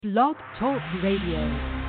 Blog Talk Radio.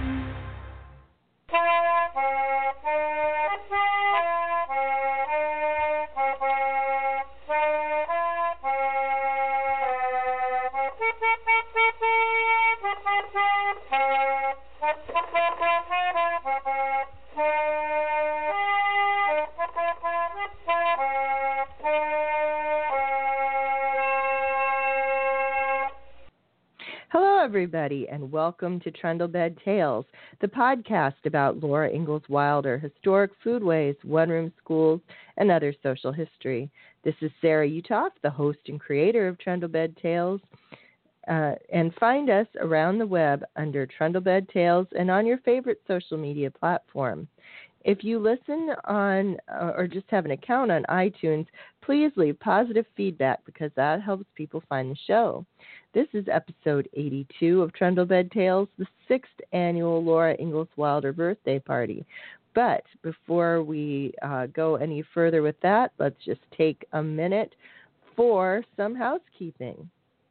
Everybody, and welcome to Trundlebed Tales, the podcast about Laura Ingalls Wilder, historic foodways, one-room schools, and other social history. This is Sarah Utoff, the host and creator of Trundlebed Tales, and find us around the web under Trundlebed Tales and on your favorite social media platform. If you listen on or just have an account on iTunes, please leave positive feedback because that helps people find the show. This is episode 82 of Trundlebed Tales, the 6th annual Laura Ingalls Wilder birthday party. But before we go any further with that, let's just take a minute for some housekeeping.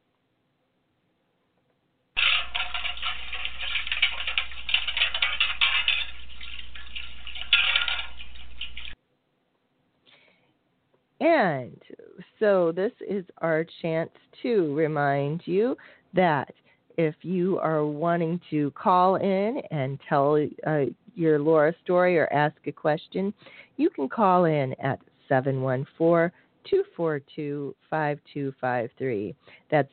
And so this is our chance to remind you that if you are wanting to call in and tell your Laura story or ask a question, you can call in at 714-242-5253. That's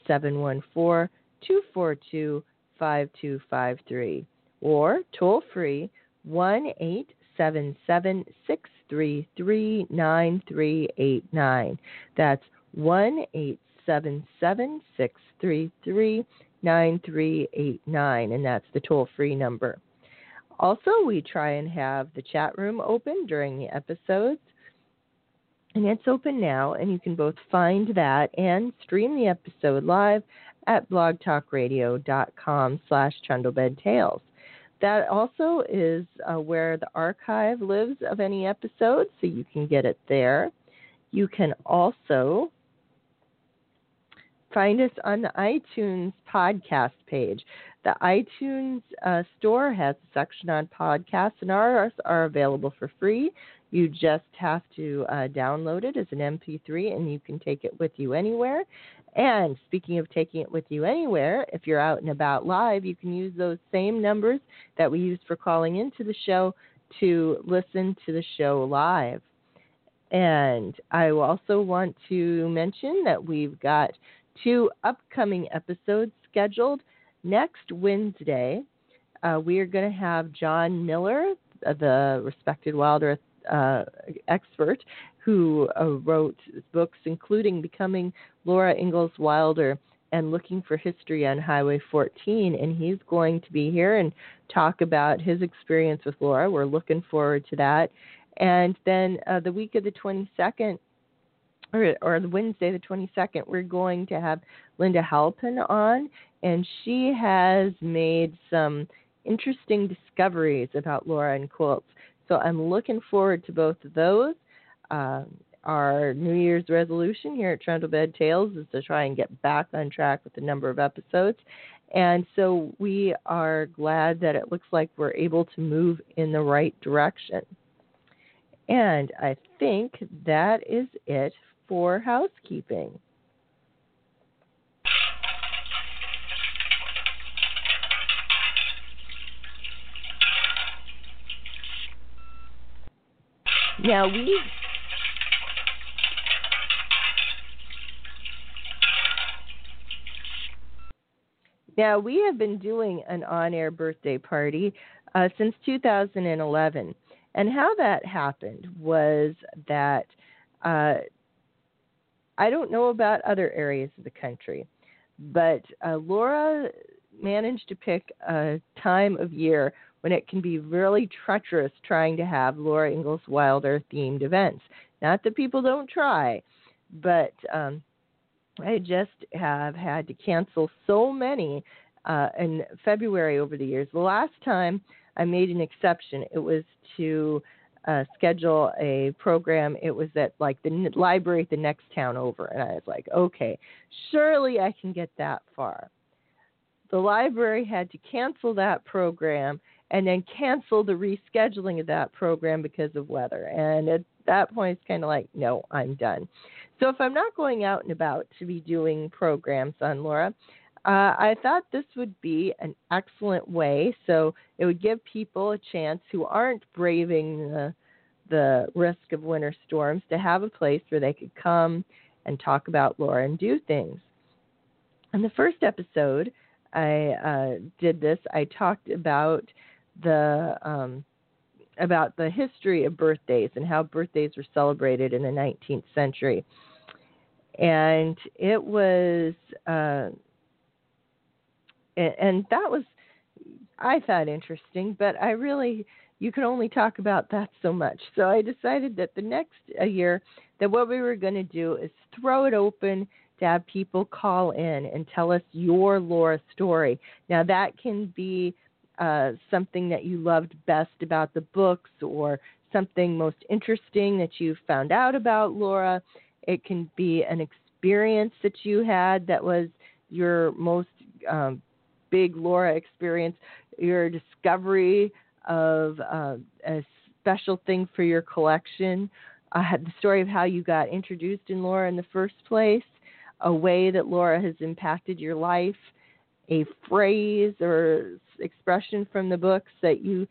714-242-5253. Or toll free 1-877-633-9389. That's 1-877-633-9389, and that's the toll-free number. Also, we try and have the chat room open during the episodes, and it's open now, and you can both find that and stream the episode live at blogtalkradio.com/TrundleBedTales. That also is where the archive lives of any episode, so you can get it there. You can also find us on the iTunes podcast page. The iTunes store has a section on podcasts, and ours are available for free. You just have to download it as an MP3, and you can take it with you anywhere. And speaking of taking it with you anywhere, if you're out and about live, you can use those same numbers that we used for calling into the show to listen to the show live. And I also want to mention that we've got 2 upcoming episodes scheduled. Next Wednesday, we are going to have John Miller, the respected Wilder expert, who wrote books including Becoming Laura Ingalls Wilder and Looking for History on Highway 14, and he's going to be here and talk about his experience with Laura. We're looking forward to that. And then the week of the 22nd, or the Wednesday the 22nd, we're going to have Linda Halpin on, and she has made some interesting discoveries about Laura and quilts. So I'm looking forward to both of those. Our New Year's resolution here at Trundlebed Tales is to try and get back on track with the number of episodes. And so we are glad that it looks like we're able to move in the right direction. And I think that is it for housekeeping. Now we have been doing an on-air birthday party since 2011. And how that happened was that I don't know about other areas of the country, but Laura managed to pick a time of year when it can be really treacherous trying to have Laura Ingalls Wilder themed events. Not that people don't try, but I just have had to cancel so many in February over the years. The last time I made an exception, it was to schedule a program. It was at like the library at the next town over, and I was like, okay, surely I can get that far. the library had to cancel that program and then cancel the rescheduling of that program because of weather. And at that point, it's kind of like, no, I'm done. So if I'm not going out and about to be doing programs on Laura, I thought this would be an excellent way. So it would give people a chance who aren't braving the risk of winter storms to have a place where they could come and talk about Laura and do things. In the first episode, I did this. I talked about the history of birthdays and how birthdays were celebrated in the 19th century, and it was and that was, I thought, interesting. But you can only talk about that so much. So I decided that the next year that what we were going to do is throw it open to have people call in and tell us your Laura story. Now, that can be something that you loved best about the books or something most interesting that you found out about Laura. It can be an experience that you had that was your most big Laura experience, your discovery of a special thing for your collection, the story of how you got introduced in Laura in the first place, a way that Laura has impacted your life, a phrase or expression from the books that you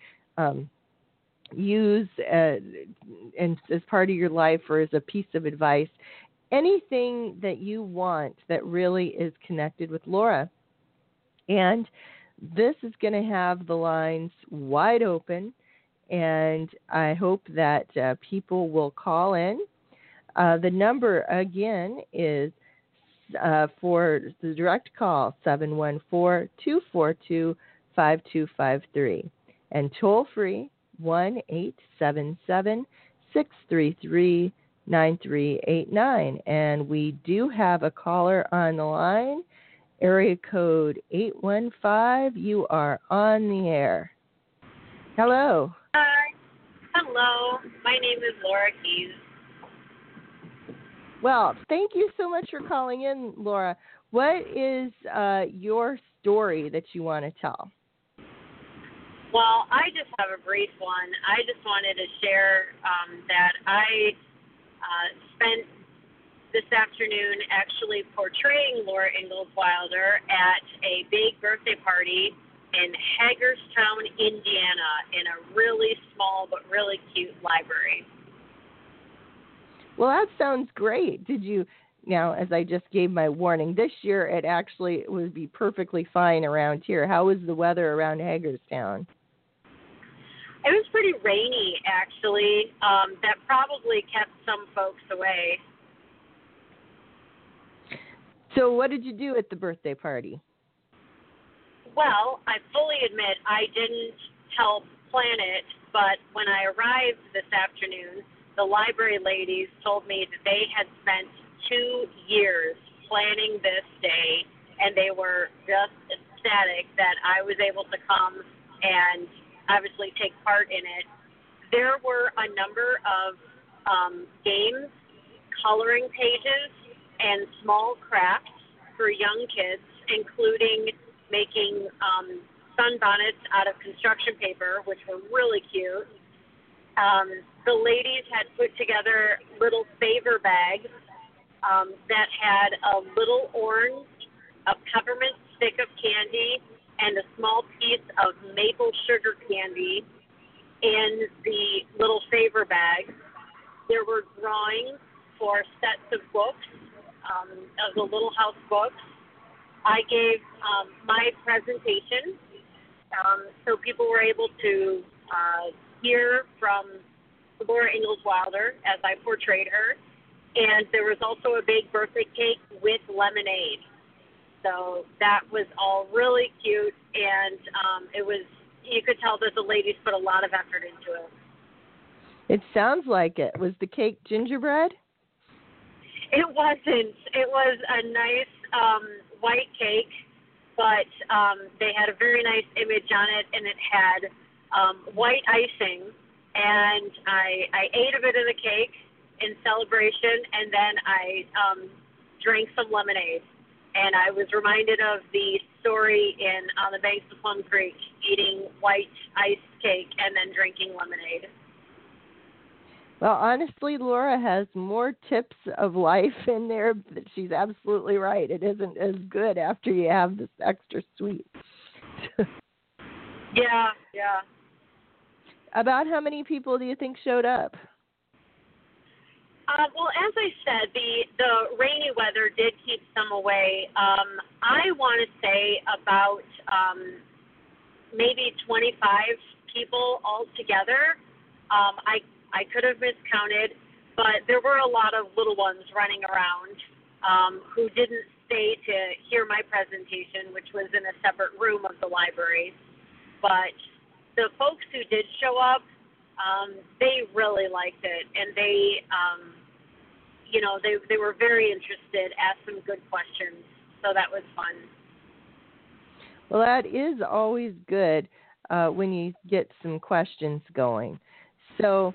use and as part of your life or as a piece of advice, anything that you want that really is connected with Laura. And this is going to have the lines wide open, and I hope that people will call in. The number, again, is for the direct call, 714-242-5253. And toll-free, 1-877-633-9389. And we do have a caller on the line. Area code 815, you are on the air. Hello. Hi. Hello. My name is Laura Keys. Well, thank you so much for calling in, Laura. What is your story that you want to tell? Well, I just have a brief one. I just wanted to share that I spent this afternoon actually portraying Laura Ingalls Wilder at a big birthday party in Hagerstown, Indiana, in a really small but really cute library. Well, that sounds great. Did you, now, as I just gave my warning, this year it actually would be perfectly fine around here. How was the weather around Hagerstown? It was pretty rainy, actually. That probably kept some folks away. So what did you do at the birthday party? Well, I fully admit I didn't help plan it, but when I arrived this afternoon, the library ladies told me that they had spent 2 years planning this day, and they were just ecstatic that I was able to come and obviously take part in it. There were a number of games, coloring pages, and small crafts for young kids, including making sunbonnets out of construction paper, which were really cute. The ladies had put together little favor bags that had a little orange, a peppermint stick of candy, and a small piece of maple sugar candy in the little favor bag. There were drawings for sets of books, of the Little House books. I gave my presentation, so people were able to hear from Laura Ingalls Wilder as I portrayed her, and there was also a big birthday cake with lemonade. So that was all really cute, and it was, you could tell that the ladies put a lot of effort into it. It sounds like it. Was the cake gingerbread? It wasn't. It was a nice white cake, but they had a very nice image on it, and it had white icing, and I ate a bit of the cake in celebration, and then I drank some lemonade. And I was reminded of the story in On the Banks of Plum Creek, eating white ice cake and then drinking lemonade. Well, honestly, Laura has more tips of life in there. But she's absolutely right. It isn't as good after you have this extra sweet. Yeah. About how many people do you think showed up? Well, as I said, the rainy weather did keep some away. I want to say about maybe 25 people altogether. I could have miscounted, but there were a lot of little ones running around who didn't stay to hear my presentation, which was in a separate room of the library. But the folks who did show up, they really liked it, and they were very interested, asked some good questions, so that was fun. Well, that is always good when you get some questions going. So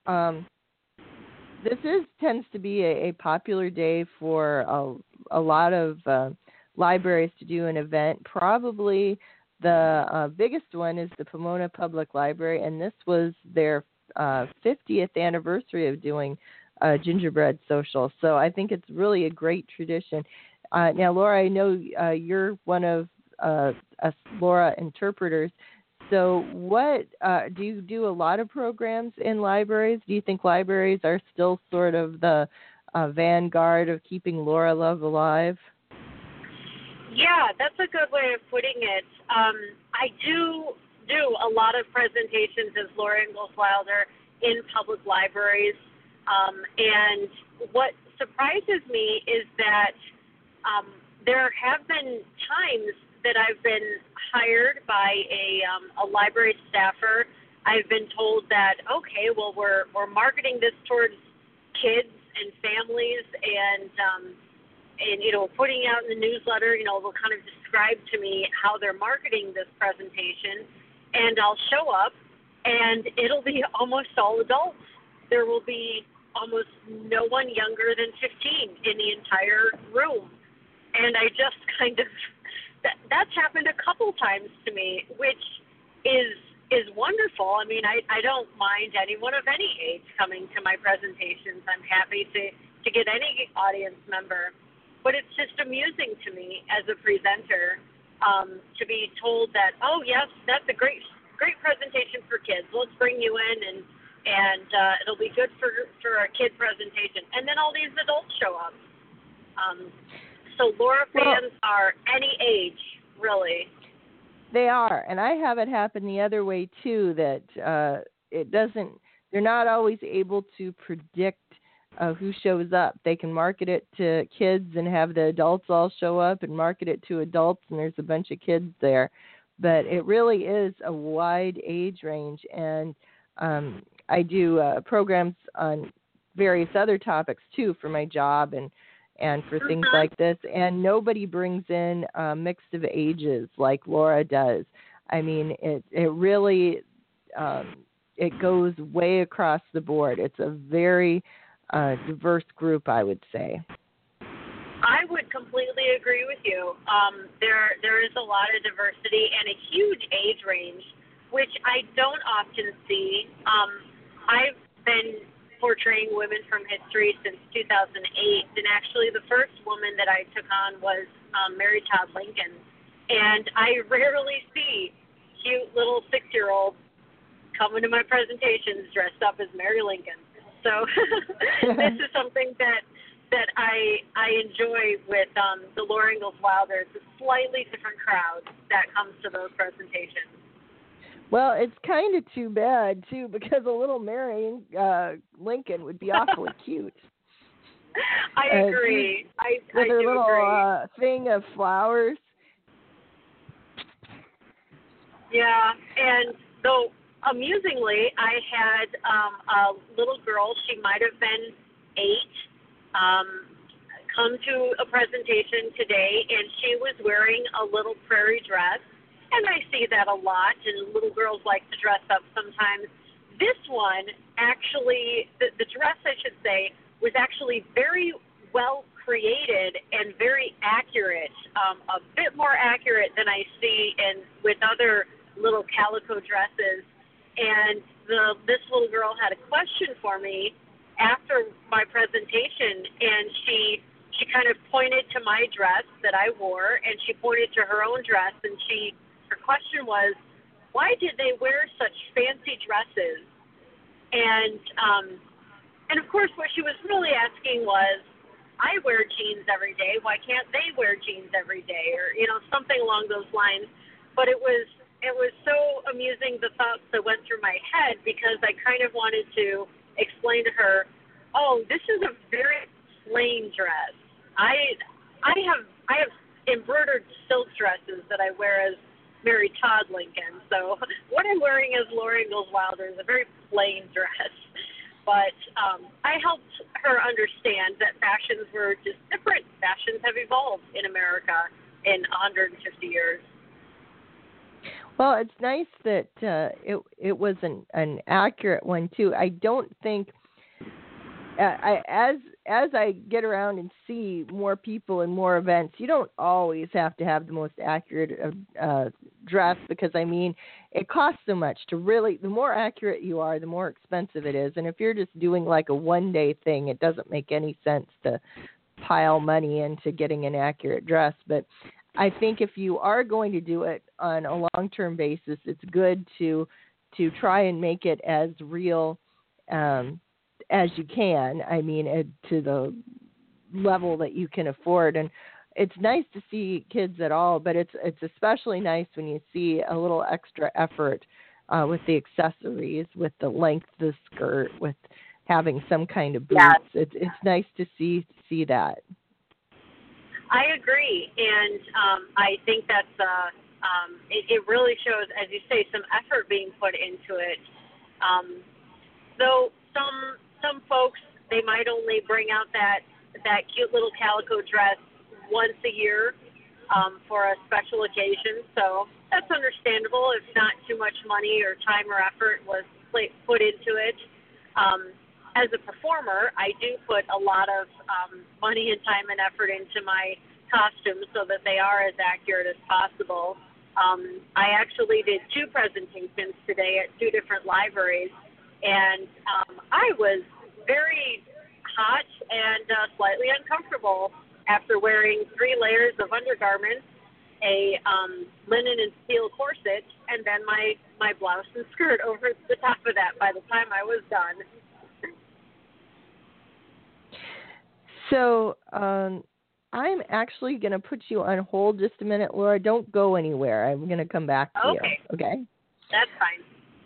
this tends to be a popular day for a lot of libraries to do an event. Probably the biggest one is the Pomona Public Library, and this was their 50th anniversary of doing gingerbread social. So I think it's really a great tradition. Now, Laura, I know you're one of us Laura interpreters. So what do you do a lot of programs in libraries? Do you think libraries are still sort of the vanguard of keeping Laura Love alive? Yeah, that's a good way of putting it. I do a lot of presentations as Laura Ingalls Wilder in public libraries. And what surprises me is that there have been times that I've been hired by a library staffer. I've been told that, okay, well, we're marketing this towards kids and families, and putting out in the newsletter, they'll kind of describe to me how they're marketing this presentation, and I'll show up, and it'll be almost all adults. There will be almost no one younger than 15 in the entire room, and I just kind of that's happened a couple times to me, which is wonderful. I mean, I don't mind anyone of any age coming to my presentations. I'm happy to get any audience member. But it's just amusing to me as a presenter to be told that, oh, yes, that's a great presentation for kids. Let's bring you in and it'll be good for a kid presentation. And then all these adults show up. So Laura fans are any age, really. They are, and I have it happen the other way too. That they're not always able to predict who shows up. They can market it to kids and have the adults all show up, and market it to adults, and there's a bunch of kids there. But it really is a wide age range, and I do programs on various other topics too for my job and for things like this, and nobody brings in a mix of ages like Laura does. I mean, it really it goes way across the board. It's a very diverse group, I would say. I would completely agree with you. There is a lot of diversity and a huge age range, which I don't often see. I've been portraying women from history since 2008, and actually the first woman that I took on was Mary Todd Lincoln, and I rarely see cute little 6-year-olds coming to my presentations dressed up as Mary Lincoln. So this is something that I enjoy with the Laura Ingalls Wilder. It's a slightly different crowd that comes to those presentations. Well, it's kind of too bad, too, because a little Mary Lincoln would be awfully cute. I agree. With her little agree. Thing of flowers. Yeah, and though amusingly, I had a little girl, she might have been 8, come to a presentation today, and she was wearing a little prairie dress. And I see that a lot, and little girls like to dress up sometimes. This one actually, the dress, I should say, was actually very well created and very accurate, a bit more accurate than I see with other little calico dresses. And this little girl had a question for me after my presentation, and she kind of pointed to my dress that I wore, and she pointed to her own dress, and her question was, why did they wear such fancy dresses? And of course, what she was really asking was, I wear jeans every day. Why can't they wear jeans every day? Or, something along those lines. But it was so amusing, the thoughts that went through my head, because I kind of wanted to explain to her, oh, this is a very plain dress. I have embroidered silk dresses that I wear as Mary Todd Lincoln. So what I'm wearing as Laura Ingalls Wilder is a very plain dress. But I helped her understand that fashions were just different. Fashions have evolved in America in 150 years. Well, it's nice that it was an accurate one too. I don't think as I get around and see more people and more events, you don't always have to have the most accurate dress, because it costs so much to really. The more accurate you are, the more expensive it is. And if you're just doing like a one-day thing, it doesn't make any sense to pile money into getting an accurate dress. But I think if you are going to do it on a long-term basis, it's good to try and make it as real as you can. To the level that you can afford. And it's nice to see kids at all, but it's especially nice when you see a little extra effort with the accessories, with the length of the skirt, with having some kind of boots. Yeah. It's nice to see that. I agree, and I think that's it really shows, as you say, some effort being put into it. Though some folks, they might only bring out that cute little calico dress once a year for a special occasion. So that's understandable if not too much money or time or effort was put into it. As a performer, I do put a lot of money and time and effort into my costumes so that they are as accurate as possible. I actually did 2 presentations today at 2 different libraries, and I was very hot and slightly uncomfortable after wearing 3 layers of undergarments, a linen and steel corset, and then my blouse and skirt over the top of that by the time I was done. So I'm actually going to put you on hold just a minute, Laura. Don't go anywhere. I'm going to come back to you. Okay? That's fine.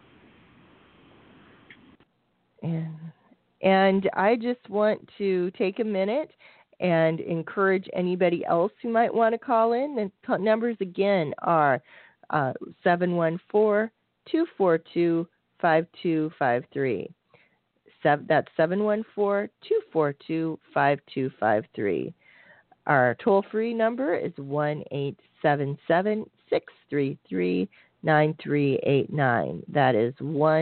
And I just want to take a minute and encourage anybody else who might want to call in. The numbers again are 714-242-5253. That's 714-242-5253. Our toll-free number is 1-877-633-9389. That is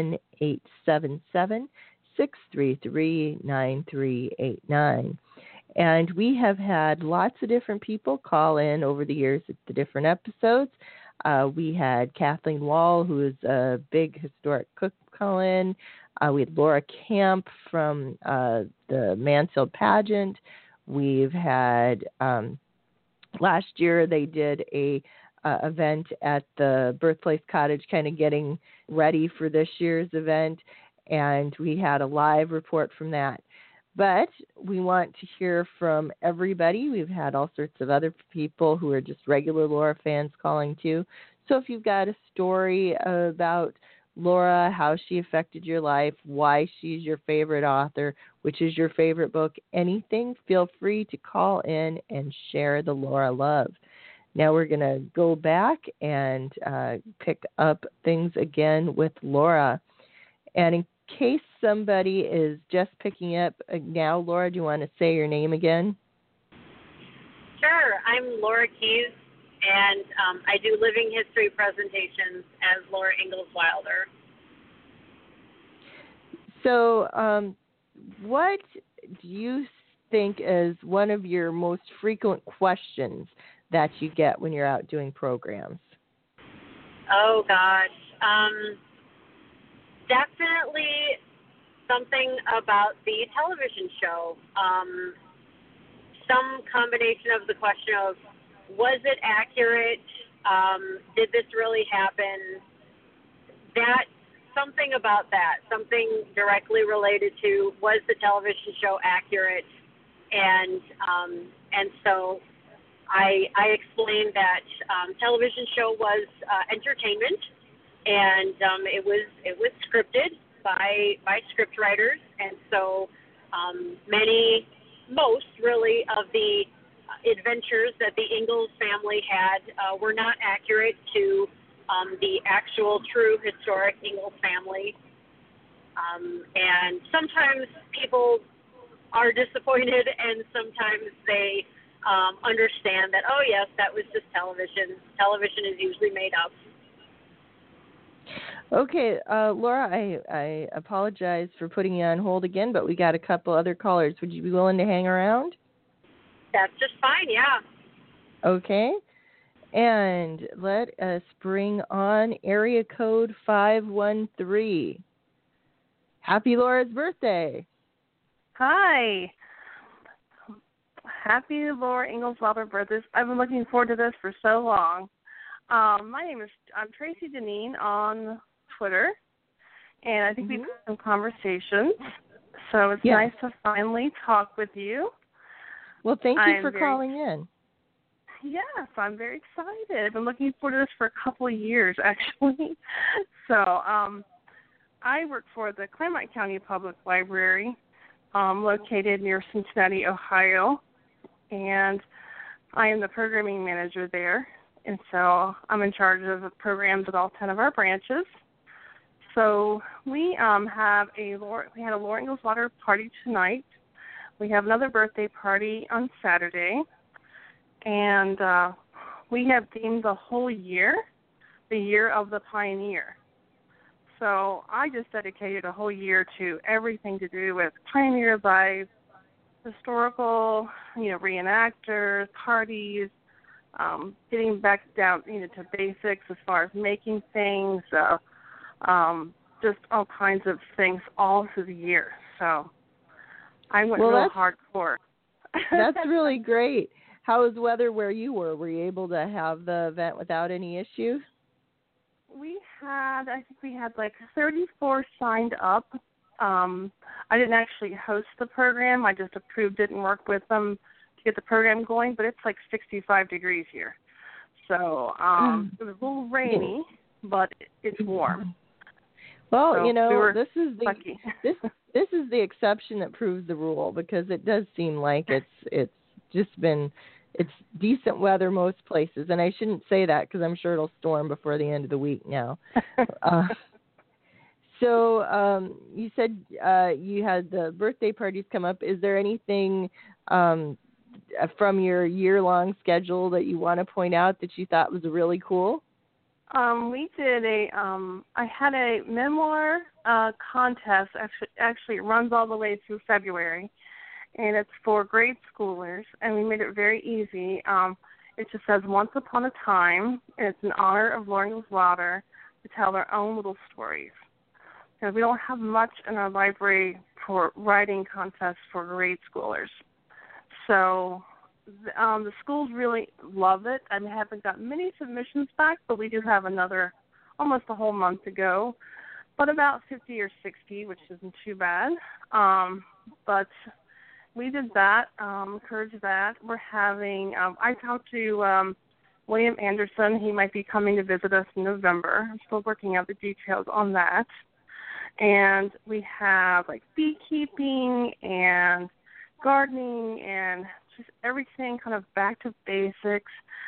1-877-633-9389. And we have had lots of different people call in over the years at the different episodes. We had Kathleen Wall, who is a big historic cook, call in. We had Laura Camp from the Mansfield pageant. We've had last year they did a event at the Birthplace Cottage, kind of getting ready for this year's event, and we had a live report from that. But we want to hear from everybody. We've had all sorts of other people who are just regular Laura fans calling too. So if you've got a story about Laura, how she affected your life, why she's your favorite author, which is your favorite book, anything, feel free to call in and share the Laura love. Now we're going to go back and pick up things again with Laura. And in case somebody is just picking up now, Laura, do you want to say your name again? Sure. I'm Laura Keyes, and I do living history presentations as Laura Ingalls Wilder. So what do you think is one of your most frequent questions that you get when you're out doing programs? Oh, gosh. Definitely something about the television show. Some combination of the question of, was it accurate? Did this really happen? Something about that, something directly related to, was the television show accurate? And so I explained that television show was entertainment, and it was scripted by script writers, and so most really of the adventures that the Ingalls family had were not accurate to the actual true historic Ingalls family. And sometimes people are disappointed, and sometimes they understand that, oh, yes, that was just television. Television is usually made up. Okay, Laura, I apologize for putting you on hold again, but we got a couple other callers. Would you be willing to hang around? That's just fine, yeah. Okay. And let us bring on area code 513. Happy Laura's birthday. Hi. Happy Laura Ingalls Wilder birthday. I've been looking forward to this for so long. I'm Tracy Deneen on Twitter, and I think we've had some conversations, so it's nice to finally talk with you. Well, thank you for calling in. Yes, I'm very excited. I've been looking forward to this for a couple of years, actually. So I work for the Claremont County Public Library, located near Cincinnati, Ohio, and I am the programming manager there. And so I'm in charge of the programs at all 10 of our branches. So we had a Laura Ingalls Wilder party tonight. We have another birthday party on Saturday. And we have themed the whole year, the Year of the Pioneer. So I just dedicated a whole year to everything to do with pioneer life, historical, reenactors, parties, getting back down, to basics as far as making things, just all kinds of things all through the year. So I went real hardcore. That's really great. How was the weather where you were? Were you able to have the event without any issues? I think we had like 34 signed up. I didn't actually host the program. I just approved it and worked with them to get the program going, but it's like 65 degrees here. So it was a little rainy, but it's warm. Well, so this is the lucky. this is the exception that proves the rule, because it does seem like it's just been decent weather most places, and I shouldn't say that because I'm sure it'll storm before the end of the week now. So you said you had the birthday parties come up. Is there anything from your year-long schedule that you want to point out that you thought was really cool? We did I had a memoir contest. Actually, it runs all the way through February, and it's for grade schoolers, and we made it very easy. It just says Once Upon a Time, and it's in honor of Laura Ingalls Wilder to tell their own little stories. Because we don't have much in our library for writing contests for grade schoolers. So the schools really love it. I haven't got many submissions back, but we do have almost a whole month to go. But about 50 or 60, which isn't too bad. But we did that, encouraged that. We're having, I talked to William Anderson. He might be coming to visit us in November. I'm still working out the details on that. And we have like beekeeping and gardening and just everything kind of back to basics.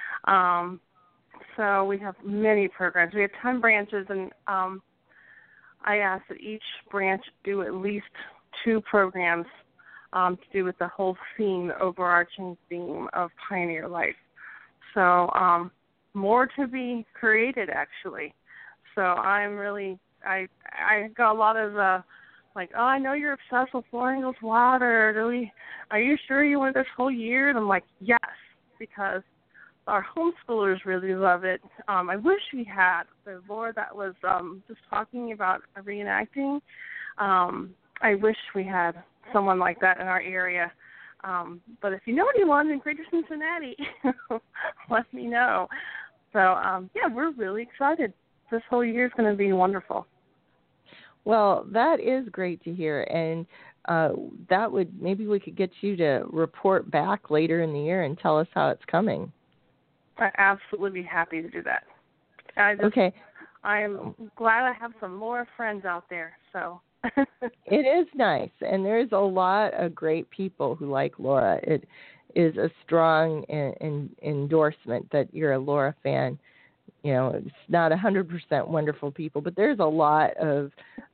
So we have many programs. We have 10 branches, and I asked that each branch do at least 2 programs to do with the whole theme, the overarching theme of pioneer life. So more to be created, actually. So I'm really, I got a lot of like, oh, I know you're obsessed with Laura Ingalls Wilder. Are you sure you want this whole year? And I'm like, yes, because our homeschoolers really love it. I wish we had the Laura that was just talking about reenacting. I wish we had someone like that in our area. But if you know anyone in Greater Cincinnati, let me know. So, yeah, we're really excited. This whole year is going to be wonderful. Well, that is great to hear. And maybe we could get you to report back later in the year and tell us how it's coming. I'd absolutely be happy to do that. Okay. I am glad I have some Laura friends out there. So it is nice, and there's a lot of great people who like Laura. It is a strong endorsement that you're a Laura fan. You know, it's not 100% wonderful people, but there's a lot of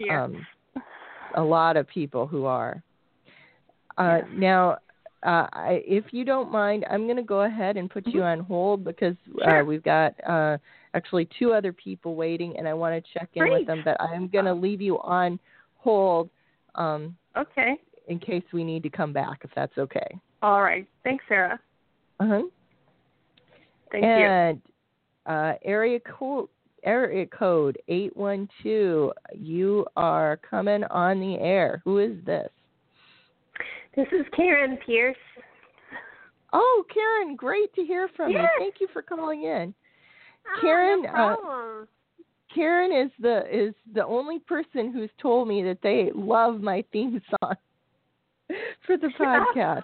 people who are. Now, if you don't mind, I'm going to go ahead and put you on hold because we've got actually 2 other people waiting, and I want to check in with them. But I'm going to leave you on hold okay, in case we need to come back, if that's okay. All right. Thanks, Sarah. Uh-huh. Thank you. And area code 812, you are coming on the air. Who is this? This is Karen Pierce. Oh, Karen, great to hear from you. Thank you for calling in. Karen, no problem. Karen is the only person who's told me that they love my theme song for the podcast.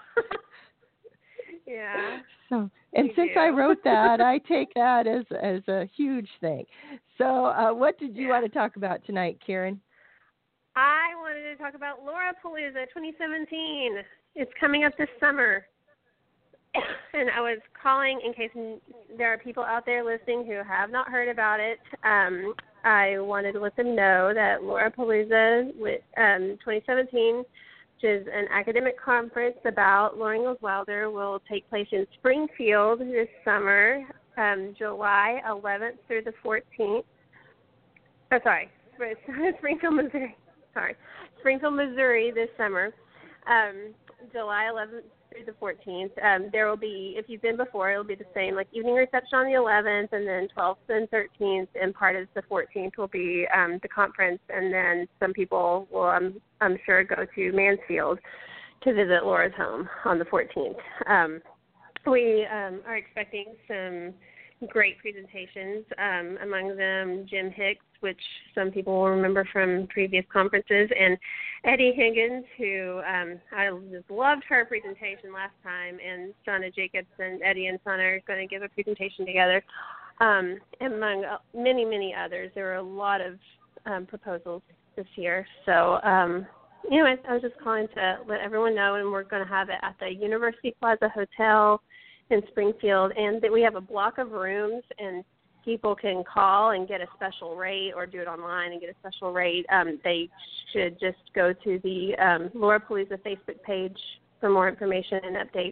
Yeah. So, and since I wrote that, I take that as a huge thing. So, what did you want to talk about tonight, Karen? I wanted to talk about Laura-Palooza 2017. It's coming up this summer. And I was calling in case there are people out there listening who have not heard about it. I wanted to let them know that Laura-Palooza 2017, which is an academic conference about Laura Ingalls Wilder, will take place in Springfield this summer, July 11th through the 14th. Oh, sorry, Springfield, Missouri. Springfield, Missouri this summer, July 11th through the 14th. There will be, if you've been before, it will be the same, like evening reception on the 11th, and then 12th and 13th, and part of the 14th will be the conference, and then some people will, I'm sure, go to Mansfield to visit Laura's home on the 14th. We are expecting some great presentations, among them Jim Hicks, which some people will remember from previous conferences, and Eddie Higgins, who I just loved her presentation last time, and Shauna Jacobs and Eddie and Shauna are going to give a presentation together, among many, many others. There were a lot of proposals this year. So, anyway, I was just calling to let everyone know, and we're going to have it at the University Plaza Hotel in Springfield, and that we have a block of rooms, and people can call and get a special rate, or do it online and get a special rate. They should just go to the Laura-Palooza Facebook page for more information and updates.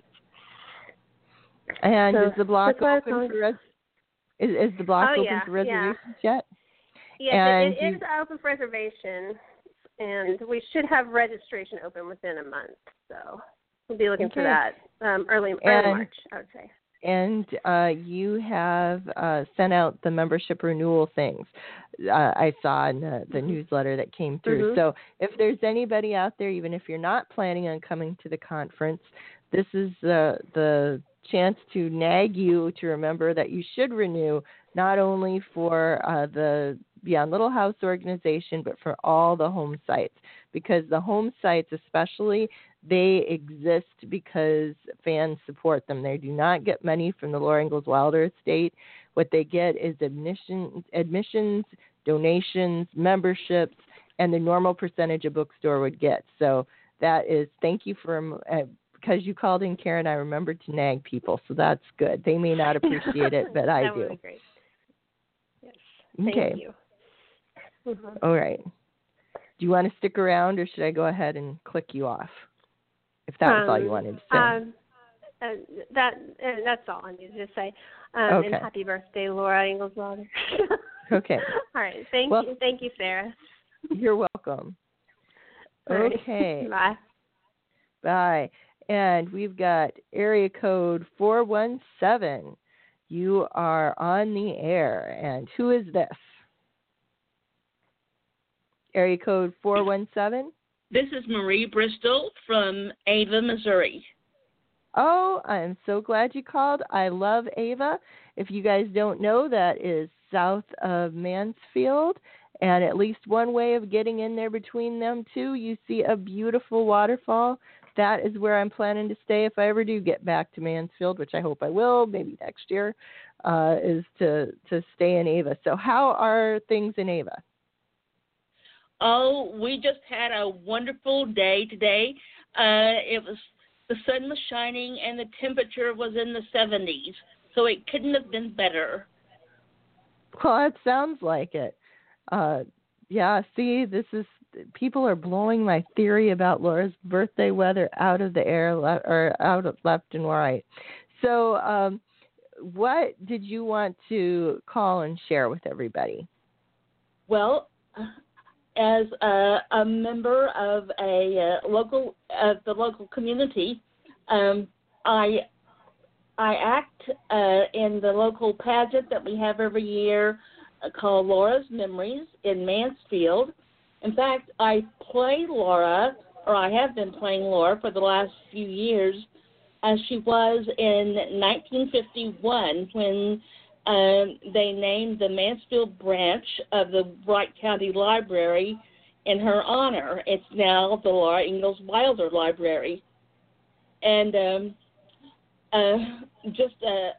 And is the block open for is the block open for reservations yet? Yes, it is open for reservations, and we should have registration open within a month. So we'll be looking for that early March, I would say. And you have sent out the membership renewal things. I saw in the newsletter that came through. Mm-hmm. So if there's anybody out there, even if you're not planning on coming to the conference, this is the chance to nag you to remember that you should renew, not only for the Beyond Little House organization, but for all the home sites, because the home sites especially, they exist because fans support them. They do not get money from the Laura Ingalls Wilder estate. What they get is admissions, donations, memberships, and the normal percentage a bookstore would get. So that is, thank you for, because you called in, Karen, I remembered to nag people, so that's good. They may not appreciate it, but I do. That would be great. Yes. Okay. Thank you. Mm-hmm. All right. Do you want to stick around, or should I go ahead and click you off? If that was all you wanted to say. That's all I needed to say. Okay. And happy birthday, Laura Ingalls Wilder. Okay. All right. Thank you, Sarah. You're welcome. Okay. Bye. Bye. And we've got area code 417. You are on the air. And who is this? Area code 417? This is Marie Bristol from Ava, Missouri. Oh, I'm so glad you called. I love Ava. If you guys don't know, that is south of Mansfield. And at least one way of getting in there between them two, you see a beautiful waterfall. That is where I'm planning to stay if I ever do get back to Mansfield, which I hope I will, maybe next year, is to stay in Ava. So how are things in Ava? Oh, we just had a wonderful day today. The sun was shining and the temperature was in the 70s, so it couldn't have been better. Well, it sounds like it. Yeah, see, people are blowing my theory about Laura's birthday weather out of the air, or out of left and right. So, what did you want to call and share with everybody? Well, as a member of the local community, I act in the local pageant that we have every year called Laura's Memories in Mansfield. In fact, I play Laura, or I have been playing Laura for the last few years, as she was in 1951 when they named the Mansfield branch of the Wright County Library in her honor. It's now the Laura Ingalls Wilder Library. And just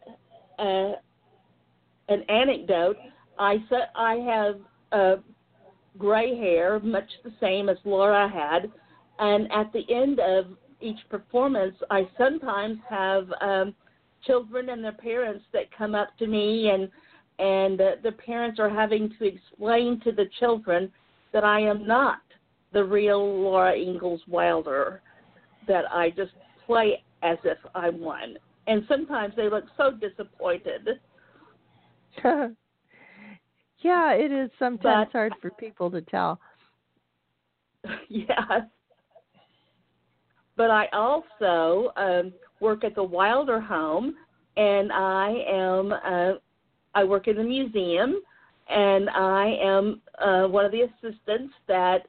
an anecdote, I have gray hair, much the same as Laura had, and at the end of each performance, I sometimes have children and their parents that come up to me, and the parents are having to explain to the children that I am not the real Laura Ingalls Wilder, that I just play as if I'm one. And sometimes they look so disappointed. Yeah, it is sometimes hard for people to tell. Yeah. But I also work at the Wilder Home, and I work in the museum, and I am one of the assistants that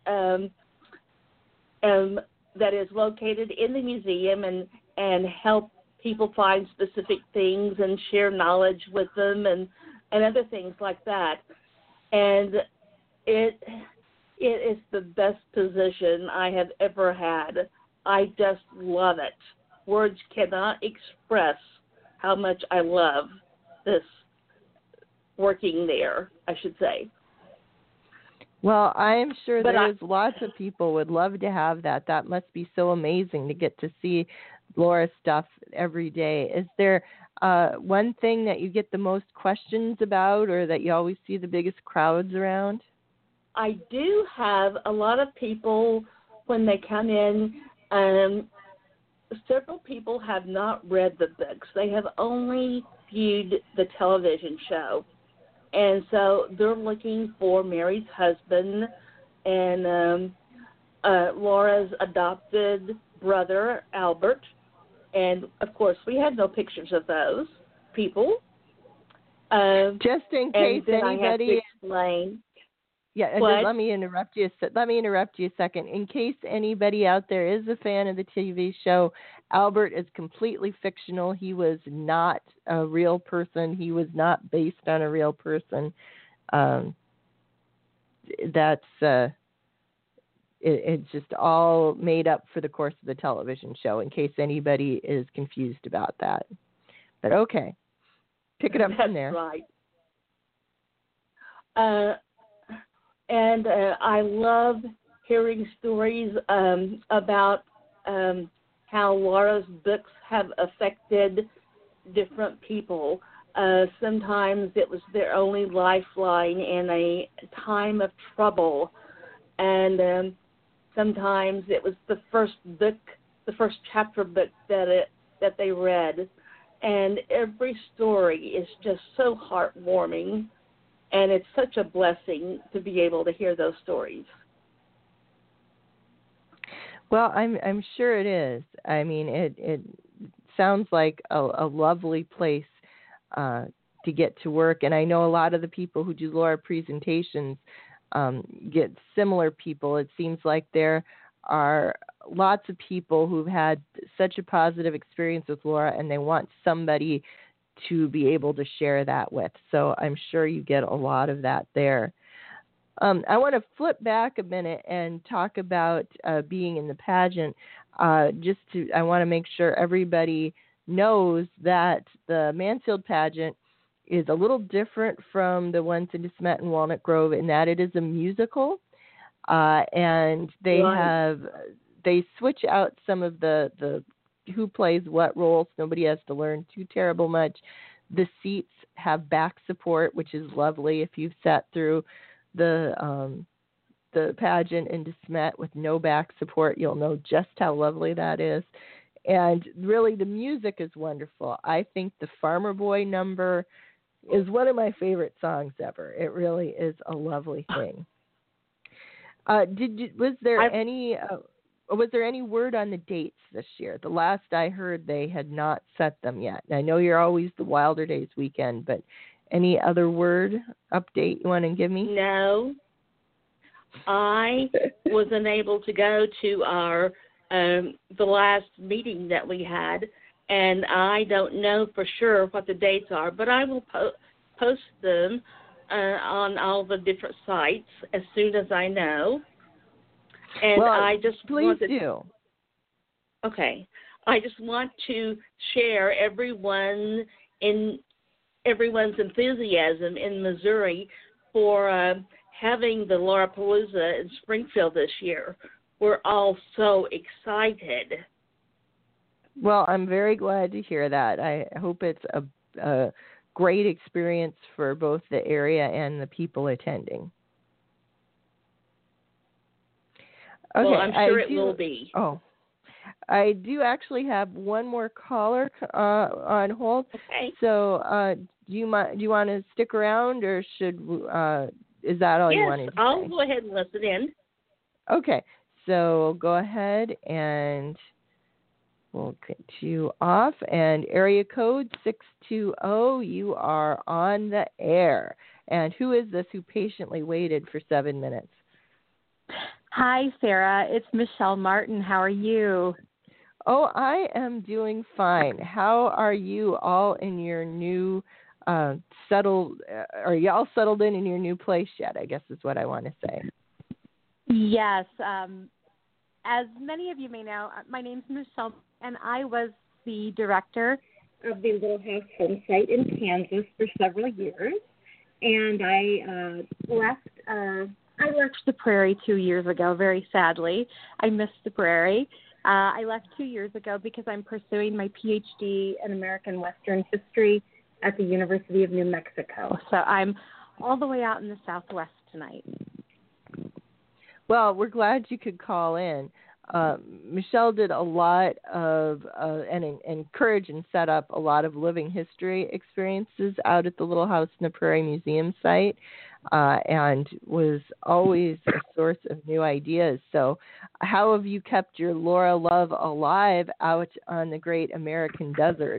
is located in the museum and help people find specific things and share knowledge with them and other things like that. And it is the best position I have ever had. I just love it. Words cannot express how much I love this working there, I should say. Well, I am sure there's lots of people would love to have that. That must be so amazing to get to see Laura's stuff every day. Is there one thing that you get the most questions about, or that you always see the biggest crowds around? I do have a lot of people when they come in. Several people have not read the books. They have only viewed the television show. And so they're looking for Mary's husband and Laura's adopted brother, Albert. And, of course, we have no pictures of those people. Just in case anybody... I have to explain. Yeah, let me interrupt you. Let me interrupt you a second. In case anybody out there is a fan of the TV show, Albert is completely fictional. He was not a real person. He was not based on a real person. It's just all made up for the course of the television show, in case anybody is confused about that. But okay, pick it up from there. That's right. And I love hearing stories about how Laura's books have affected different people. Sometimes it was their only lifeline in a time of trouble, and sometimes it was the first chapter book that they read. And every story is just so heartwarming. And it's such a blessing to be able to hear those stories. Well, I'm sure it is. I mean, it sounds like a lovely place to get to work, and I know a lot of the people who do Laura presentations get similar people. It seems like there are lots of people who've had such a positive experience with Laura, and they want somebody to be able to share that with. So I'm sure you get a lot of that there. I want to flip back a minute and talk about being in the pageant. I want to make sure everybody knows that the Mansfield pageant is a little different from the ones in DeSmet and Walnut Grove in that it is a musical, and they switch out some of the who plays what roles. Nobody has to learn too terrible much. The seats have back support, which is lovely. If you've sat through the pageant in DeSmet with no back support, you'll know just how lovely that is. And really, the music is wonderful. I think the Farmer Boy number is one of my favorite songs ever. It really is a lovely thing. Was there any word on the dates this year? The last I heard, they had not set them yet. And I know you're always the Wilder Days weekend, but any other word update you want to give me? No. I was unable to go to our the last meeting that we had, and I don't know for sure what the dates are, but I will post them on all the different sites as soon as I know. And I just please do. Okay. I just want to share everyone's enthusiasm in Missouri for having the Laurapalooza in Springfield this year. We're all so excited. Well, I'm very glad to hear that. I hope it's a great experience for both the area and the people attending. Okay, well, I'm sure it will be. Oh, I do actually have one more caller on hold. Okay. So, do you want to stick around, or is that all you wanted to say? Yes, I'll go ahead and listen in. Okay, so go ahead and we'll get you off. And area code 620, you are on the air. And who is this who patiently waited for 7 minutes? Hi, Sarah. It's Michelle Martin. How are you? Oh, I am doing fine. How are you all in your new settled? Are you all settled in your new place yet? I guess is what I want to say. Yes. As many of you may know, my name's Michelle, and I was the director of the Little House Home Site in Kansas for several years. And I left the Prairie 2 years ago, very sadly. I missed the Prairie. I left 2 years ago because I'm pursuing my PhD in American Western History at the University of New Mexico. So I'm all the way out in the Southwest tonight. Well, we're glad you could call in. Michelle did a lot of and encourage and set up a lot of living history experiences out at the Little House on the Prairie Museum site, and was always a source of new ideas. So how have you kept your Laura love alive out on the great American desert?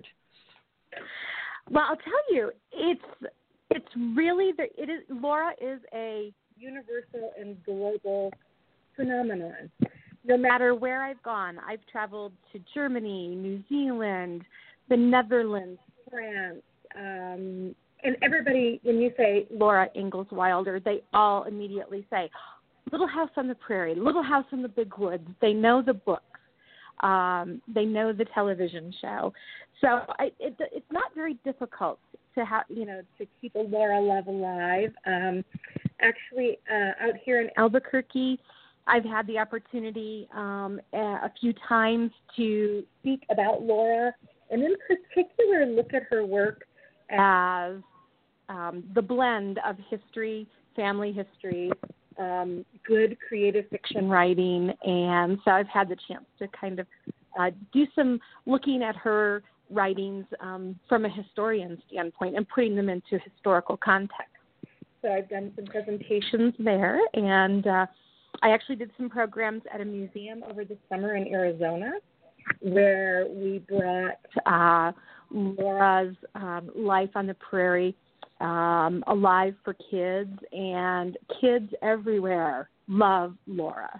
Well, I'll tell you, it's really Laura is a universal and global phenomenon. No matter where I've gone, I've traveled to Germany, New Zealand, the Netherlands, France, and everybody, when you say Laura Ingalls Wilder, they all immediately say, Little House on the Prairie, Little House in the Big Woods. They know the books. They know the television show. So it's not very difficult to keep a Laura love alive. Actually, out here in Albuquerque, I've had the opportunity a few times to speak about Laura, and in particular look at her work as the blend of history, family history, good creative fiction writing, and so I've had the chance to kind of do some looking at her writings from a historian standpoint and putting them into historical context. So I've done some presentations there, and I actually did some programs at a museum over the summer in Arizona where we brought Laura's Life on the Prairie alive for kids, and kids everywhere love Laura.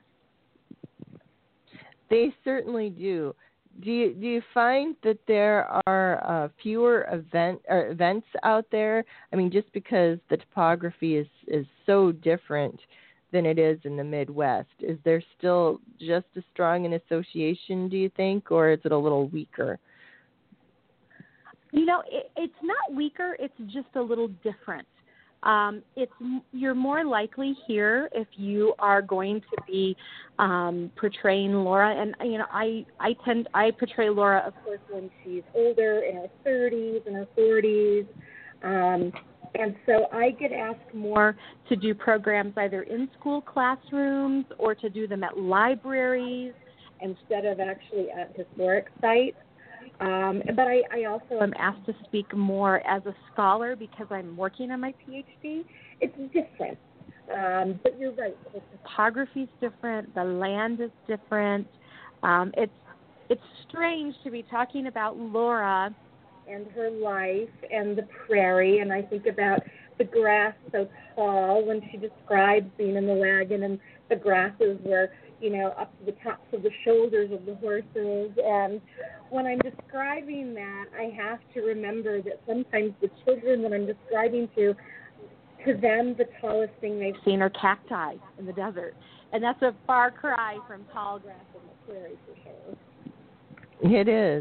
They certainly do. Do you find that there are fewer events out there? I mean, just because the topography is so different than it is in the Midwest, is there still just as strong an association, do you think, or is it a little weaker? You know, it's not weaker. It's just a little different. You're more likely here if you are going to be portraying Laura, and you know, I portray Laura, of course, when she's older, in her 30s and her 40s, and so I get asked more to do programs either in school classrooms or to do them at libraries instead of actually at historic sites. But I also am asked to speak more as a scholar because I'm working on my PhD. It's different. But you're right. The topography is different. The land is different. It's strange to be talking about Laura and her life and the prairie, and I think about the grass so tall when she describes being in the wagon and the grasses were, you know, up to the tops of the shoulders of the horses. And when I'm describing that, I have to remember that sometimes the children that I'm describing to them, the tallest thing they've seen are cacti in the desert. And that's a far cry from tall grass in the prairie for sure. It is.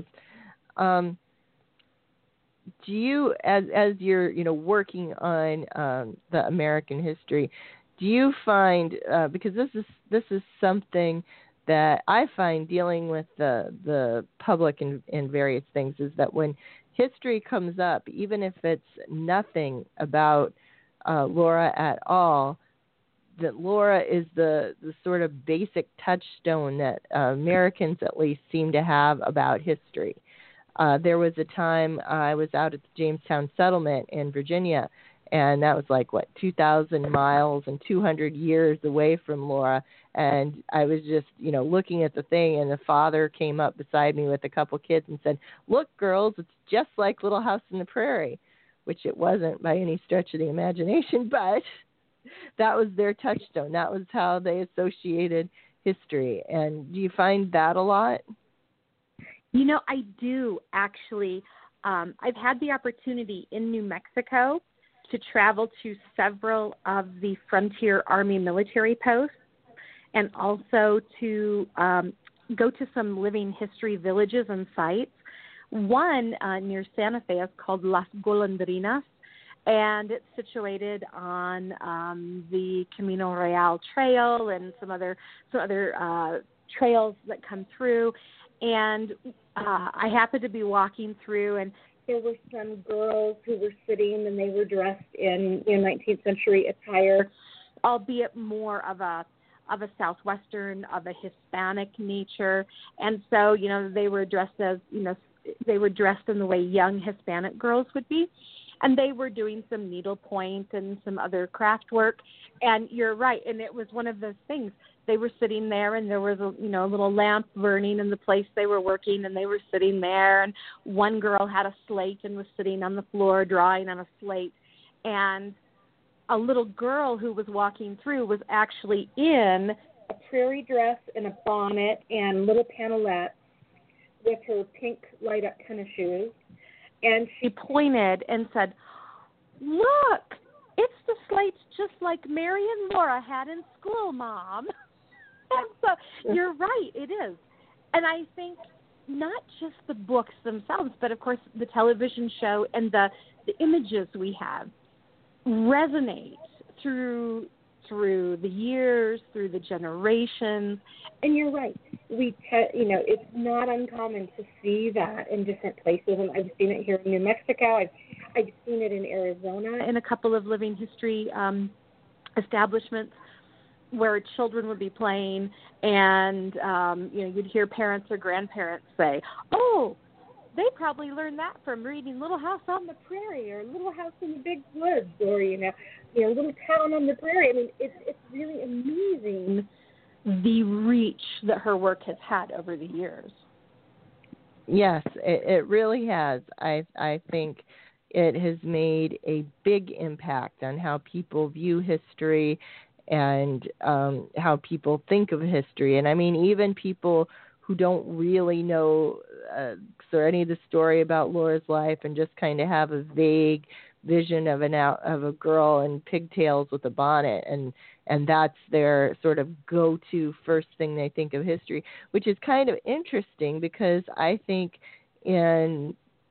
Do you, as you're, you know, working on the American history, do you find, because this is something that I find dealing with the public and various things, is that when history comes up, even if it's nothing about Laura at all, that Laura is the sort of basic touchstone that Americans at least seem to have about history. There was a time I was out at the Jamestown settlement in Virginia, and that was like, 2,000 miles and 200 years away from Laura. And I was just, you know, looking at the thing, and the father came up beside me with a couple kids and said, "Look, girls, it's just like Little House on the Prairie," which it wasn't by any stretch of the imagination, but that was their touchstone. That was how they associated history. And do you find that a lot? You know, I do, actually. I've had the opportunity in New Mexico to travel to several of the Frontier Army military posts, and also to go to some living history villages and sites. One near Santa Fe is called Las Golondrinas, and it's situated on the Camino Real Trail and some other trails that come through. And I happened to be walking through, and there were some girls who were sitting, and they were dressed in 19th century attire, albeit more of a Southwestern, of a Hispanic nature. And so, you know, they were dressed as, you know, they were dressed in the way young Hispanic girls would be. And they were doing some needlepoint and some other craft work. And you're right. And it was one of those things. They were sitting there, and there was a little lamp burning in the place they were working, and they were sitting there. And one girl had a slate and was sitting on the floor drawing on a slate. And a little girl who was walking through was actually in a prairie dress and a bonnet and little pantalettes with her pink light-up tennis shoes. And she pointed and said, "Look, it's the slates just like Mary and Laura had in school, Mom." And so you're right, it is. And I think not just the books themselves, but, of course, the television show and the images we have resonate through the years, through the generations. And you're right. It's not uncommon to see that in different places. And I've seen it here in New Mexico. I've seen it in Arizona in a couple of living history establishments where children would be playing, and you'd hear parents or grandparents say, "Oh, they probably learned that from reading Little House on the Prairie or Little House in the Big Woods or Little Town on the Prairie." I mean, it's really amazing that her work has had over the years. Yes, it really has. I think it has made a big impact on how people view history and how people think of history. And I mean, even people who don't really know any of the story about Laura's life and just kind of have a vague vision of a girl in pigtails with a bonnet, and that's their sort of go-to first thing they think of history, which is kind of interesting because I think in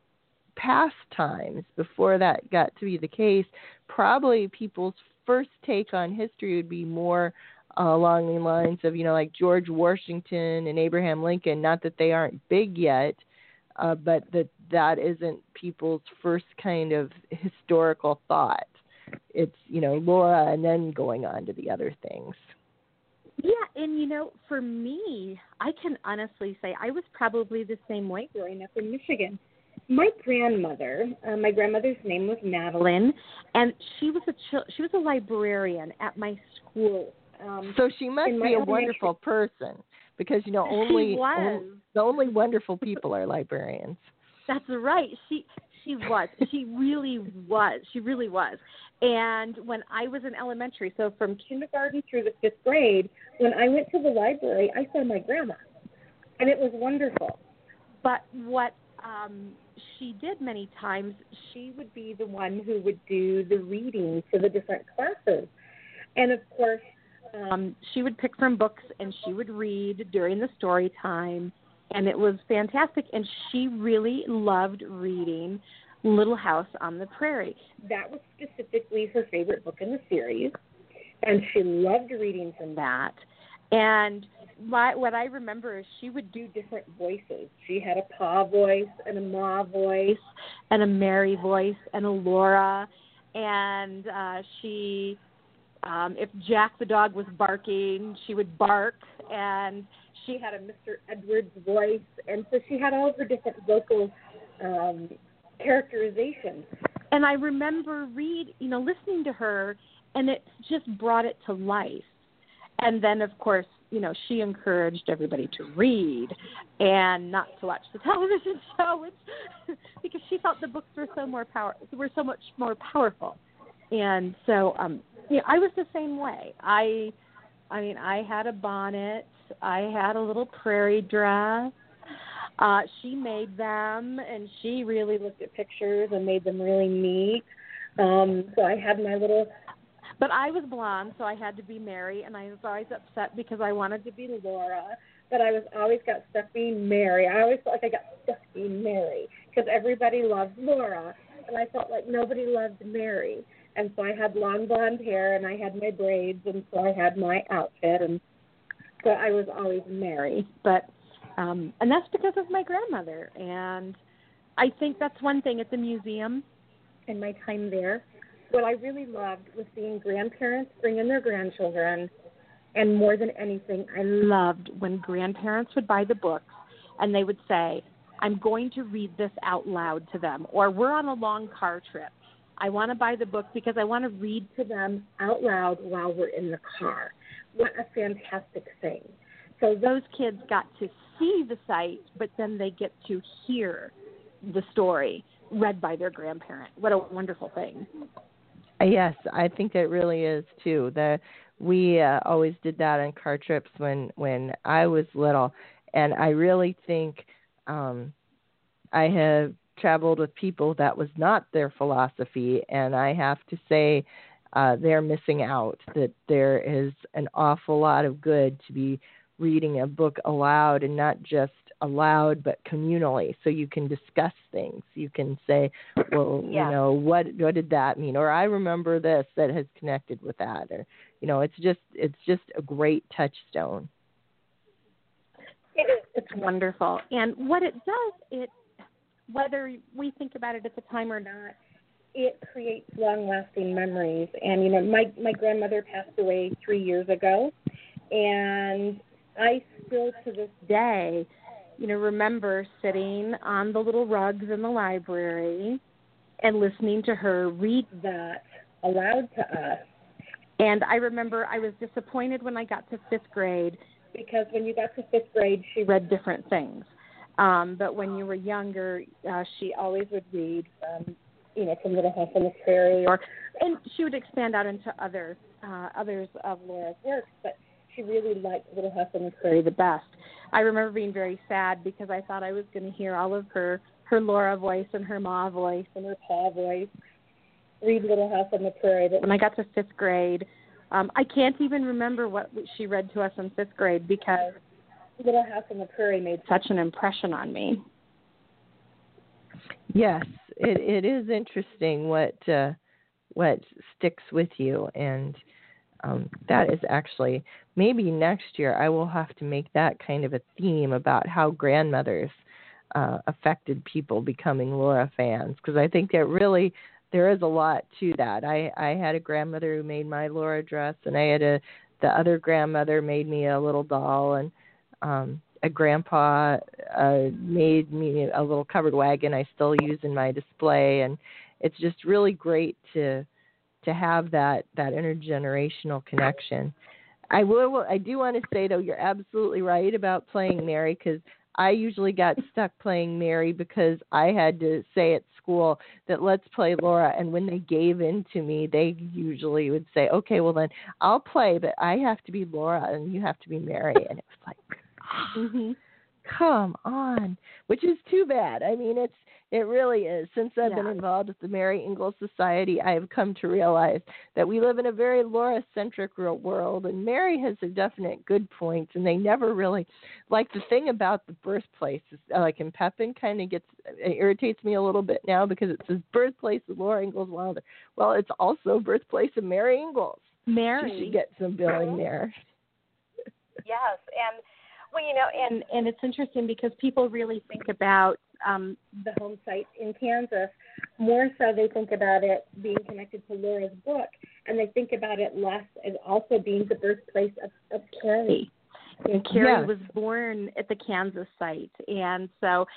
past times, before that got to be the case, probably people's first take on history would be more along the lines of, like George Washington and Abraham Lincoln, not that they aren't big yet, but that isn't people's first kind of historical thought. It's, Laura and then going on to the other things. Yeah, and for me, I can honestly say I was probably the same way growing up in Michigan. My grandmother's name was Madeline, and she was a librarian at my school. So she must be a wonderful person because the only wonderful people are librarians. That's right. She was. She really was. She really was. And when I was in elementary, so from kindergarten through the 5th grade, when I went to the library, I saw my grandma, and it was wonderful. But what she did many times, she would be the one who would do the reading for the different classes. And, of course, she would pick from books, and she would read during the story time, and it was fantastic. And she really loved reading Little House on the Prairie. That was specifically her favorite book in the series, and she loved reading from that. And what I remember is she would do different voices. She had a Pa voice and a Ma voice and a Mary voice and a Laura. And she, if Jack the dog was barking, she would bark. And she had a Mr. Edwards voice. And so she had all of her different vocal characterizations. And I remember listening to her, and it just brought it to life. And then, of course, she encouraged everybody to read and not to watch the television show, because she felt the books were so much more powerful. And so, I was the same way. I had a bonnet. I had a little prairie dress. She made them, and she really looked at pictures and made them really neat. So I had my little... But I was blonde, so I had to be Mary, and I was always upset because I wanted to be Laura, but I always got stuck being Mary. I always felt like I got stuck being Mary because everybody loved Laura, and I felt like nobody loved Mary. And so I had long blonde hair, and I had my braids, and so I had my outfit, and so I was always Mary. But and that's because of my grandmother, and I think that's one thing at the museum and my time there. What I really loved was seeing grandparents bring in their grandchildren, and more than anything, I loved when grandparents would buy the books and they would say, I'm going to read this out loud to them, or we're on a long car trip. I want to buy the book because I want to read to them out loud while we're in the car. What a fantastic thing. So those kids got to see the site, but then they get to hear the story read by their grandparent. What a wonderful thing. Yes, I think it really is too. We always did that on car trips when I was little, and I really think I have traveled with people that was not their philosophy, and I have to say they're missing out. That there is an awful lot of good to be reading a book aloud, and not just aloud but communally, so you can discuss things. You can say, well, what did that mean, or I remember this that has connected with that, or it's just a great touchstone. It's wonderful. And what it does, whether we think about it at the time or not, it creates long-lasting memories. And my grandmother passed away 3 years ago, and I still to this day remember sitting on the little rugs in the library and listening to her read that aloud to us. And I remember I was disappointed when I got to 5th grade because when you got to 5th grade, she read different things. But when you were younger, she always would read from Little House on the Prairie, and she would expand out into others of Laura's works, but she really liked Little House on the Prairie the best. I remember being very sad because I thought I was going to hear all of her Laura voice and her Ma voice and her Pa voice read Little House on the Prairie. But when I got to 5th grade, I can't even remember what she read to us in 5th grade because Little House on the Prairie made such an impression on me. Yes, it is interesting what sticks with you, and that is actually, maybe next year I will have to make that kind of a theme about how grandmothers affected people becoming Laura fans, because I think that really there is a lot to that. I had a grandmother who made my Laura dress, and I had the other grandmother made me a little doll, and a grandpa made me a little covered wagon I still use in my display, and it's just really great to have that intergenerational connection. I do want to say, though, you're absolutely right about playing Mary, because I usually got stuck playing Mary because I had to say at school that let's play Laura, and when they gave in to me, they usually would say, okay, well then I'll play, but I have to be Laura and you have to be Mary, and it was like, come on, which is too bad. I mean, it really is. Since I've been involved with the Mary Ingalls Society, I have come to realize that we live in a very Laura-centric real world, and Mary has a definite good points, and they never really, like the thing about the birthplace, is, like in Pepin, kind of it irritates me a little bit now because it says birthplace of Laura Ingalls Wilder. Well, it's also birthplace of Mary Ingalls. Mary. She should get some billing there. Yes, and well, and it's interesting because people really think about the home site in Kansas. More so, they think about it being connected to Laura's book, and they think about it less as also being the birthplace of Carrie. And Carrie was born at the Kansas site, and so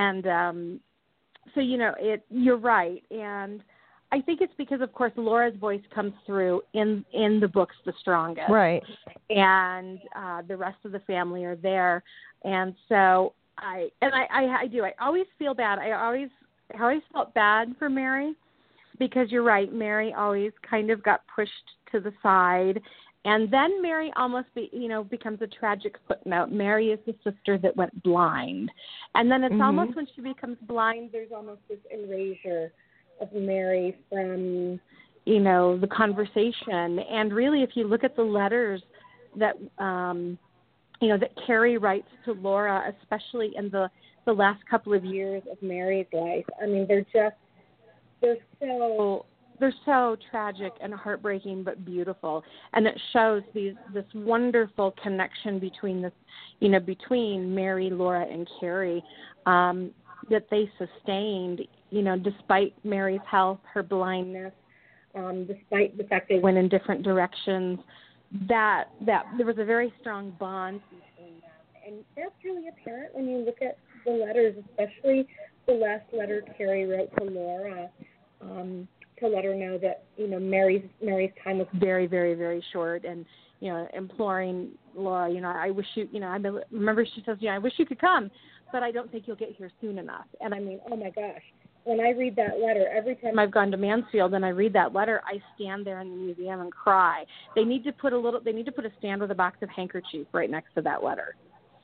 you're right, and I think it's because, of course, Laura's voice comes through in the books the strongest. Right. And the rest of the family are there. And so I always feel bad. I always felt bad for Mary because you're right. Mary always kind of got pushed to the side. And then Mary almost becomes a tragic footnote. Mary is the sister that went blind. And then it's almost when she becomes blind, there's almost this erasure of Mary from, the conversation. And really, if you look at the letters that, that Carrie writes to Laura, especially in the last couple of years of Mary's life, I mean, they're so tragic and heartbreaking, but beautiful. And it shows this wonderful connection between between Mary, Laura, and Carrie, that they sustained, despite Mary's health, her blindness, despite the fact they went in different directions, that there was a very strong bond between them. And that's really apparent when you look at the letters, especially the last letter Carrie wrote to Laura, to let her know that, Mary's time was very, very, very short, and, imploring Laura, I wish you, I remember she says, I wish you could come, but I don't think you'll get here soon enough. And I mean, oh my gosh, when I read that letter, every time I've gone to Mansfield and I read that letter, I stand there in the museum and cry. They need to put a stand with a box of handkerchief right next to that letter.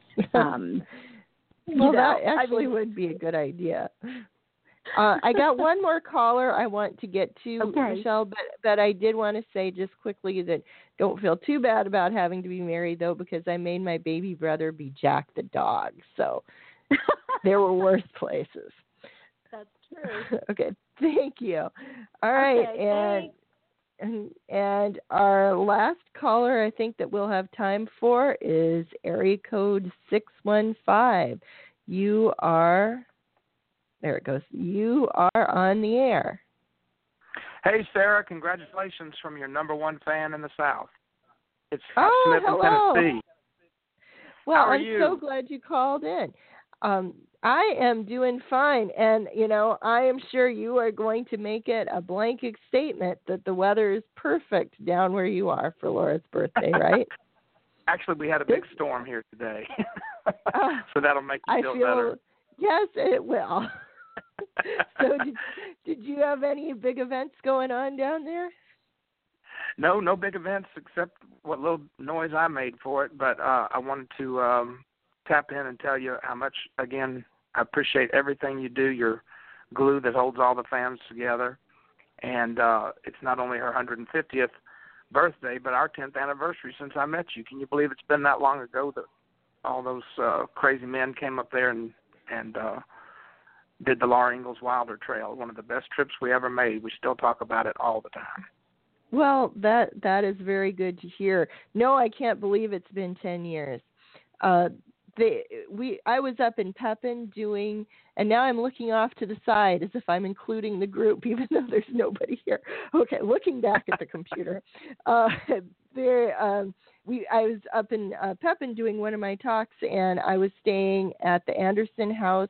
That actually would be a good idea. I got one more caller I want to get to, Michelle, but I did want to say just quickly that don't feel too bad about having to be married, though, because I made my baby brother be Jack the dog. So there were worse places. That's true. Okay, thank you. All right, okay, and our last caller I think that we'll have time for is area code 615. You are... There it goes. You are on the air. Hey, Sarah, congratulations from your number one fan in the South. It's Scott Smith hello. in Tennessee. Well, How are I'm you? so glad you called in. I am doing fine, and, I am sure you are going to make it a blanket statement that the weather is perfect down where you are for Laura's birthday, right? Actually, we had a big storm here today, so that'll make you feel better. Yes, it will. So did you have any big events going on down there? No big events except what little noise I made for it. But I wanted to tap in and tell you how much, again, I appreciate everything you do. You're glue that holds all the fans together. And it's not only her 150th birthday, but our 10th anniversary since I met you. Can you believe it's been that long ago that all those crazy men came up there and did the Laura Ingalls Wilder Trail, one of the best trips we ever made. We still talk about it all the time. Well, that is very good to hear. No, I can't believe it's been 10 years. I was up in Pepin doing, and now I'm looking off to the side as if I'm including the group, even though there's nobody here. Okay, looking back at the computer. I was up in Pepin doing one of my talks, and I was staying at the Anderson House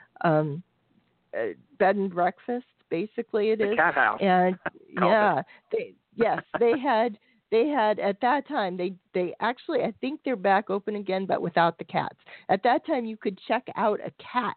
bed and breakfast. Basically, it is the Cat House. And yeah, they had at that time they actually, I think they're back open again, but without the cats. At that time, you could check out a cat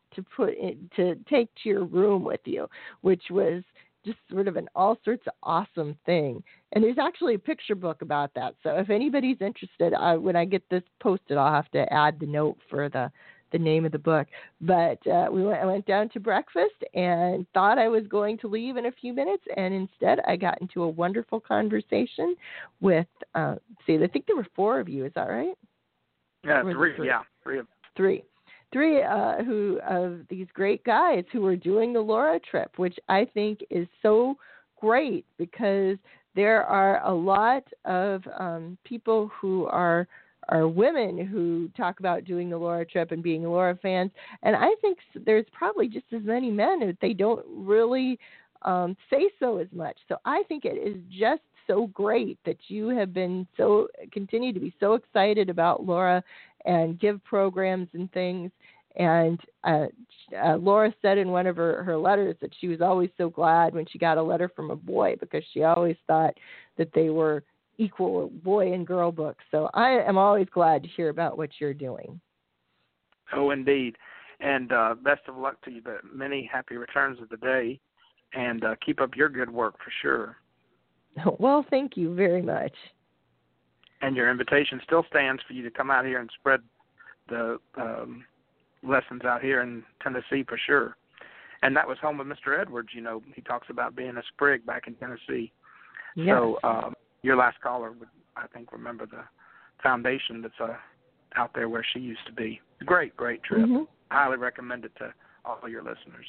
to take to your room with you, which was just sort of an all sorts of awesome thing. And there's actually a picture book about that. So if anybody's interested, when I get this posted, I'll have to add the note for the name of the book. But I went down to breakfast and thought I was going to leave in a few minutes, and instead I got into a wonderful conversation with I think there were 4 of you. Is that right? Yeah, 3. Yeah, 3 of 3. 3 who of these great guys who were doing the Laura trip, which I think is so great because there are a lot of people who are women who talk about doing the Laura trip and being Laura fans. And I think there's probably just as many men that they don't really say so as much. So I think it is just so great that you have been continue to be so excited about Laura and give programs and things. And Laura said in one of her letters that she was always so glad when she got a letter from a boy because she always thought that they were equal boy and girl books. So I am always glad to hear about what you're doing. Oh, indeed. And best of luck to you, but many happy returns of the day, and keep up your good work for sure. Well, thank you very much. And your invitation still stands for you to come out here and spread the lessons out here in Tennessee for sure. And that was home of Mr. Edwards. You know, he talks about being a sprig back in Tennessee. Yes. So your last caller would, I think, remember the foundation that's out there where she used to be. Great trip. Mm-hmm. I highly recommend it to all your listeners.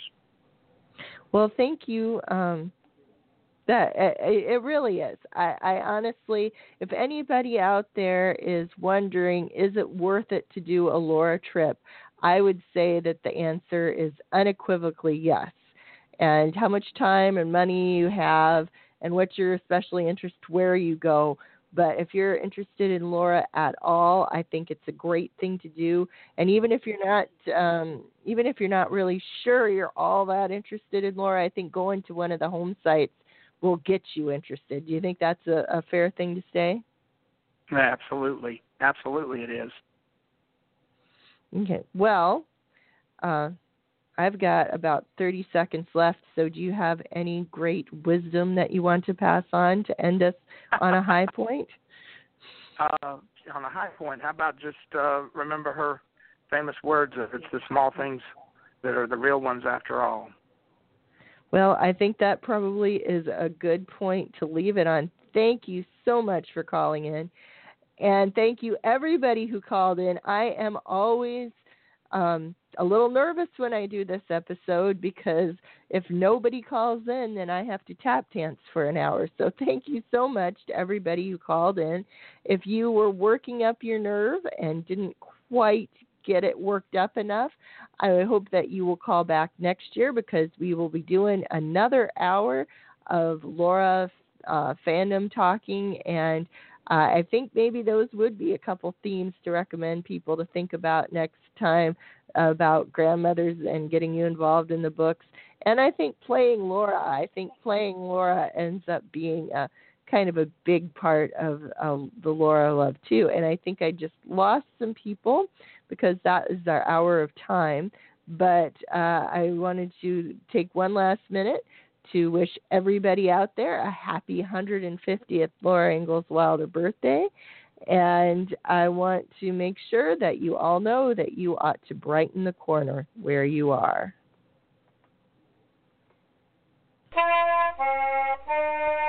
Well, thank you. That it really is. I honestly, if anybody out there is wondering, is it worth it to do a Laura trip, I would say that the answer is unequivocally yes. And how much time and money you have and what you're especially interested, where you go. But if you're interested in Laura at all, I think it's a great thing to do. And even if you're not really sure you're all that interested in Laura, I think going to one of the home sites will get you interested. Do you think that's a fair thing to say? Absolutely. Absolutely it is. Okay. Well, I've got about 30 seconds left, so do you have any great wisdom that you want to pass on to end us on a high point? On a high point, how about just remember her famous words of it's the small things that are the real ones after all. Well, I think that probably is a good point to leave it on. Thank you so much for calling in. And thank you, everybody who called in. I am always a little nervous when I do this episode because if nobody calls in, then I have to tap dance for an hour. So thank you so much to everybody who called in. If you were working up your nerve and didn't quite get it worked up enough, I hope that you will call back next year because we will be doing another hour of Laura fandom talking, and I think maybe those would be a couple themes to recommend people to think about next time about grandmothers and getting you involved in the books. And I think playing Laura ends up being kind of a big part of the Laura Love too. And I think I just lost some people because that is our hour of time. But I wanted to take one last minute to wish everybody out there a happy 150th Laura Ingalls Wilder birthday. And I want to make sure that you all know that you ought to brighten the corner where you are.